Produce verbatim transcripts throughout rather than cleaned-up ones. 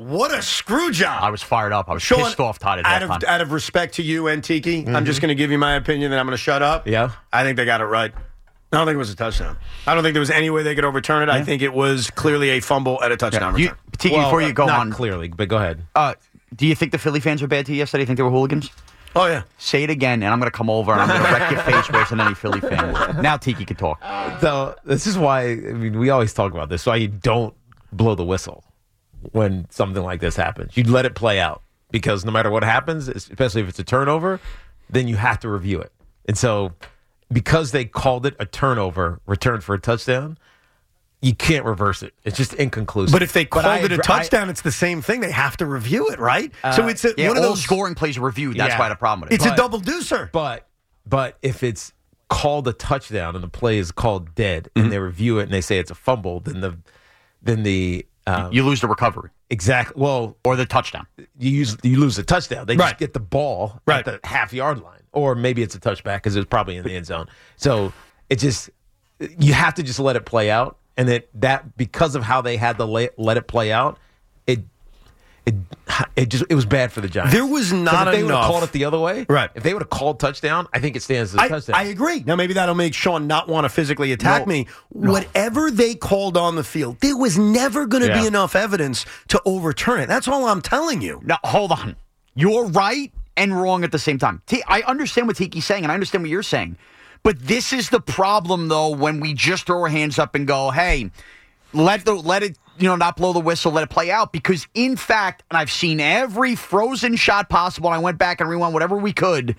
what a screw job. I was fired up. I was Sean, pissed off, Todd, at out that of, time. out of respect to you and Tiki, Mm-hmm. I'm just going to give you my opinion, then I'm going to shut up. Yeah. I think they got it right. I don't think it was a touchdown. I don't think there was any way they could overturn it. Yeah. I think it was clearly a fumble at a touchdown Yeah. return. You, Tiki, well, before you go not on. clearly, but go ahead. Uh, do you think the Philly fans were bad to you yesterday? You think they were hooligans? Oh, yeah. Say it again, and I'm going to come over and I'm going to wreck your face worse than any Philly fan would. Now Tiki can talk. So this is why, I mean, we always talk about this, why you don't blow the whistle when something like this happens. You let it play out, because no matter what happens, especially if it's a turnover, then you have to review it. And so because they called it a turnover returned for a touchdown, you can't reverse it. It's just inconclusive. But if they called I, it a I, touchdown, it's the same thing. They have to review it, right? Uh, so it's a, Yeah, one of all those scoring plays are reviewed. That's Yeah. why I had a problem with it. It's But- a double deucer. But but if it's called a touchdown and the play is called dead, Mm-hmm. and they review it and they say it's a fumble, then the then the um, you lose the recovery exactly well or the touchdown. you use you lose the touchdown. They Right. just get the ball Right. at the half yard line, or maybe it's a touchback because it's probably in the end zone. So it just you have to just let it play out, and that that because of how they had to let, let it play out, it it it just it was bad for the Giants. There was 'Cause not if they would have enough- called it the other way, Right. If they would have called touchdown, I think it stands as a I, touchdown. I agree. Now, maybe that'll make Sean not want to physically attack No. me. Whatever they called on the field, there was never going to Yeah. be enough evidence to overturn it. That's all I'm telling you. Now, hold on. You're right and wrong at the same time. T- I understand what Tiki's saying, and I understand what you're saying. But this is the problem, though, when we just throw our hands up and go, hey, let the let it, you know, not blow the whistle, let it play out. Because, in fact, and I've seen every frozen shot possible, and I went back and rewound whatever we could,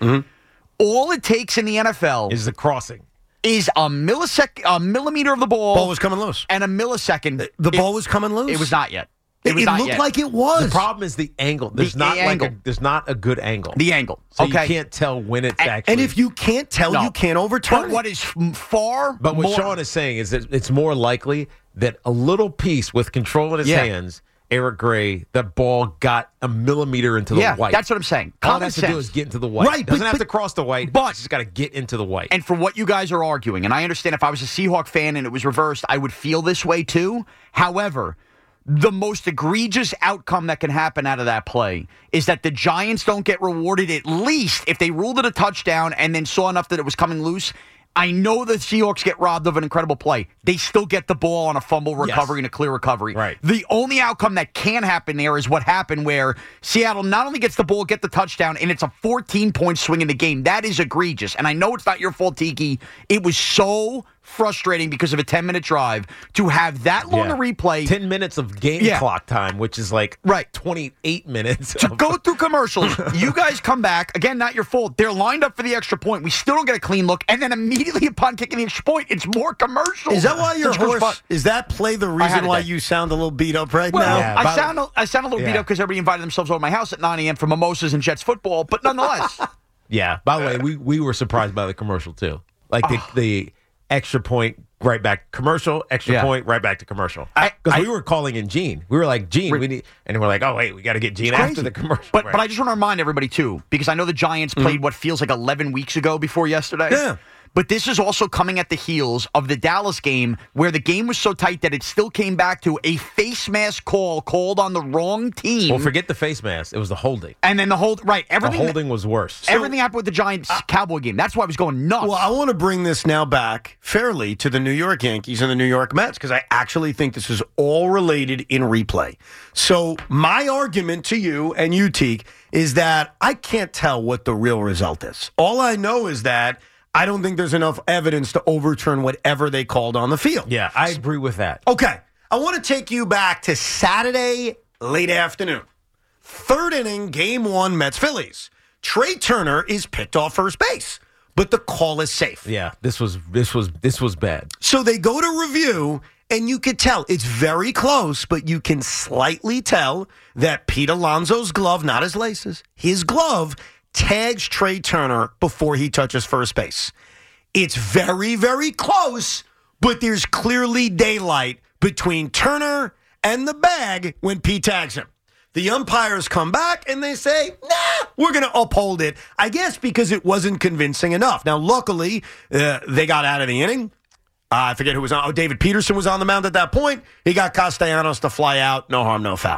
all it takes in the N F L is the crossing. is a millisecond, a millimeter of the ball, Ball was coming loose. and a millisecond. The It- ball was coming loose. It was not yet. It, It was it not looked yet. like it was. The problem is the angle. There's The not angle. like a, there's not a good angle. The angle. So okay. you can't tell when it's And- actually. and if you can't tell, No. you can't overturn But it. what is f- far but what more, Sean is saying is that it's more likely that a little piece with control in his Yeah. hands, Eric Gray, that ball got a millimeter into the yeah, white. that's what I'm saying. All it Common has to sense. do is get into the white. Right, Doesn't but- have but- to cross the white. but- It's just got to get into the white. And for what you guys are arguing, and I understand if I was a Seahawk fan and it was reversed, I would feel this way too. However, the most egregious outcome that can happen out of that play is that the Giants don't get rewarded, at least if they ruled it a touchdown and then saw enough that it was coming loose. I know the Seahawks get robbed of an incredible play. They still get the ball on a fumble recovery Yes. and a clear recovery. Right. The only outcome that can happen there is what happened where Seattle not only gets the ball, get the touchdown, and it's a fourteen-point swing in the game. That is egregious. And I know it's not your fault, Tiki. It was so frustrating because of a ten-minute drive to have that long Yeah. a replay. Ten minutes of game Yeah. clock time, which is like Right. twenty-eight minutes. to of- go through commercials, you guys come back. Again, not your fault. They're lined up for the extra point. We still don't get a clean look. And then immediately upon kicking the extra point, it's more commercials. Is that why your It's Chris horse? Butt. Is that play the had reason it why then. you sound a little beat up right Well, now? Yeah, I by- sound a, I sound a little beat Yeah. up because everybody invited themselves over to my house at nine a.m. for mimosas and Jets football. But nonetheless, Yeah. By the way, we, we were surprised by the commercial too. Like the, the extra point, right back commercial, extra Yeah. point, right back to commercial. I- Because I- we were calling in Gene. We were like, Gene, we need, and we're like, oh wait, we got to get Gene after crazy. the commercial. But Right. but I just want to remind everybody too, because I know the Giants played what feels like eleven weeks ago before yesterday. Yeah. But this is also coming at the heels of the Dallas game, where the game was so tight that it still came back to a face mask call called on the wrong team. well, forget the face mask. It was the holding. and then the hold right The everything. holding was worse. everything happened with the Giants Cowboy game. That's why I was going nuts. Well, I want to bring this now back fairly to the New York Yankees and the New York Mets because I actually think this is all related in replay. So my argument to you and you, Teak, is that I can't tell what the real result is. All I know is that I don't think there's enough evidence to overturn whatever they called on the field. Yeah, I agree with that. Okay, I want to take you back to Saturday late afternoon. Third inning, game one, Mets-Phillies. Trey Turner is picked off first base, but the call is safe. Yeah, this was this was this was bad. So they go to review, and you could tell it's very close, but you can slightly tell that Pete Alonso's glove, not his laces, his glove tags Trey Turner before he touches first base. It's very, very close, but there's clearly daylight between Turner and the bag when Pete tags him. The umpires come back and they say, nah, we're going to uphold it. I guess because it wasn't convincing enough. Now, luckily, uh, they got out of the inning. Uh, I forget who was on. Oh, David Peterson was on the mound at that point. He got Castellanos to fly out. No harm, no foul.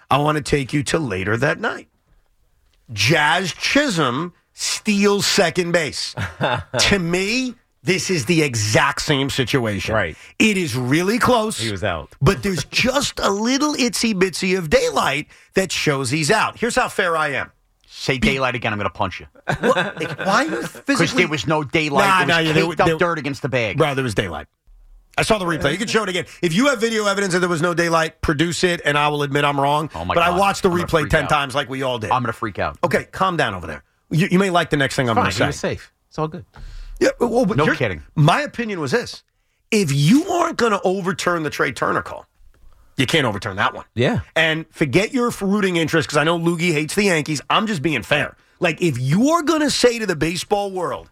I want to take you to later that night. Jazz Chisholm steals second base. To me, this is the exact same situation. Right. It is really close. He was out. But there's just a little itsy-bitsy of daylight that shows he's out. Here's how fair I am. Say daylight again, I'm going to punch you. What? Like, why are you physically... Because there was no daylight. Nah, there nah, was yeah, caked there- up there- dirt against the bag. Bro, there was daylight. I saw the replay. You can show it again. If you have video evidence that there was no daylight, produce it, and I will admit I'm wrong. Oh my but God. I watched the I'm gonna replay freak ten out. times like we all did. I'm going to freak out. Okay, calm down over there. You, you may like the next thing I'm going Fine, to he say. was safe. It's all good. Yeah, well, but No here- kidding. My opinion was this. If you aren't going to overturn the Trey Turner call, you can't overturn that one. Yeah. And forget your rooting interest, because I know Loogie hates the Yankees. I'm just being fair. Like, if you're going to say to the baseball world,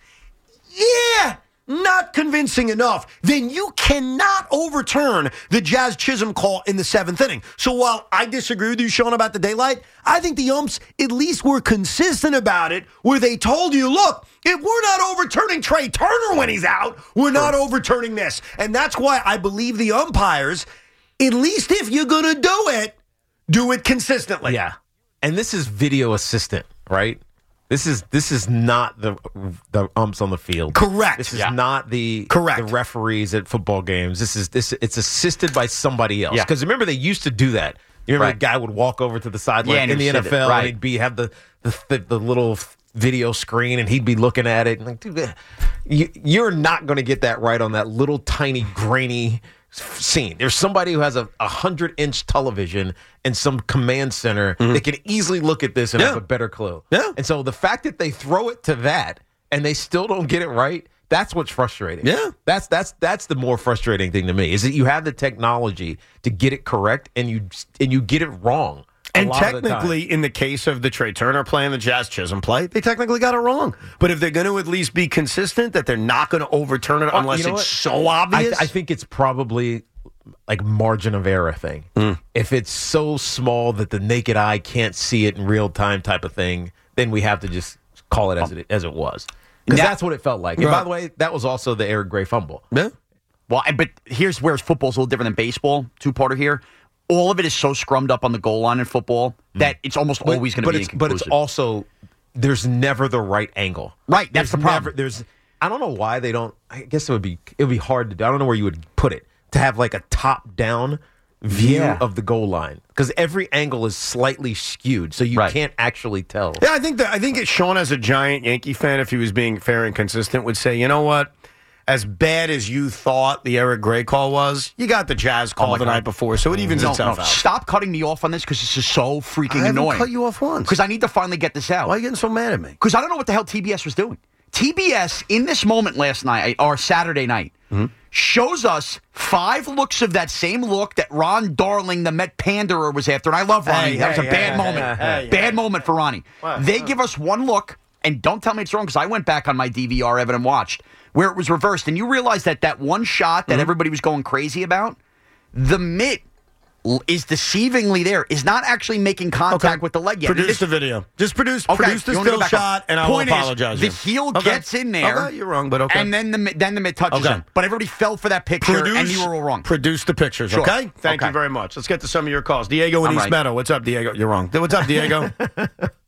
yeah, not convincing enough, then you cannot overturn the Jazz Chisholm call in the seventh inning. So while I disagree with you, Sean, about the daylight, I think the umps at least were consistent about it, where they told you, look, if we're not overturning Trey Turner when he's out, we're not overturning this. And that's why I believe the umpires, at least if you're going to do it, do it consistently. Yeah. And this is video assistant, right? This is this is not the the umps on the field. Correct. This is Yeah. not the Correct. the referees at football games. This is this it's assisted by somebody else. Yeah. Because remember they used to do that. You remember Right. the guy would walk over to the sideline Yeah, and in the he'd N sit F L it. Right. and he'd be have the the, the the little video screen and he'd be looking at it and like, dude, you, you're not going to get that right on that little tiny grainy scene. There's somebody who has a, a hundred inch television and some command center Mm-hmm. that can easily look at this and Yeah. have a better clue. Yeah. And so the fact that they throw it to that and they still don't get it right, that's what's frustrating. Yeah. That's that's that's the more frustrating thing to me is that you have the technology to get it correct and you and you get it wrong. a And lot of the time. technically, in the case of the Trey Turner play and the Jazz Chisholm play, they technically got it wrong. But if they're going to at least be consistent, that they're not going to overturn it Uh, unless you know it's what? so obvious. I, I think it's probably like margin of error thing. Mm. If it's so small that the naked eye can't see it in real time, type of thing, then we have to just call it as it as it was. Because Now- that's what it felt like. And Right. by the way, that was also the Eric Gray fumble. yeah. Well, I- but here's where football's a little different than baseball. Two-parter here. All of it is so scrummed up on the goal line in football that it's almost But- always going to but be it's, but it's inconclusive. also there's never the right angle. Right, that's There's the problem. Never, there's I don't know why they don't. I guess it would be it would be hard to do. I don't know where you would put it to have like a top down view Yeah. of the goal line because every angle is slightly skewed, so you Right. can't actually tell. Yeah, I think that I think that Sean, as a giant Yankee fan, if he was being fair and consistent, would say, you know what? As bad as you thought the Eric Gray call was, you got the Jazz call my the God. night before, so it evens no, itself no, out. stop cutting me off on this because this is so freaking I haven't annoying. cut you off once. Because I need to finally get this out. Why are you getting so mad at me? Because I don't know what the hell T B S was doing. T B S, in this moment last night, or Saturday night, Mm-hmm. shows us five looks of that same look that Ron Darling, the Met panderer, was after. And I love Ronnie. Hey, that was hey, a bad hey, moment. hey, hey, bad hey. moment for Ronnie. They give us one look, and don't tell me it's wrong, because I went back on my D V R, Evan, and watched, where it was reversed. And you realize that that one shot Mm-hmm. that everybody was going crazy about, the mitt l- is deceivingly there, is not actually making contact with the leg yet. Produce This- the video. Just produce, Okay, produce the you want me to still go back shot, up? and I Point will is, apologize. the you. heel Okay. gets in there. Okay, you're wrong, but okay. And then the mi- then the mid touches Okay. him. But everybody fell for that picture, produce, and you were all wrong. Produce the pictures, Sure. okay? Thank Okay. you very much. Let's get to some of your calls. Diego in I'm East right. Meadow. What's up, Diego? You're wrong. What's up, Diego?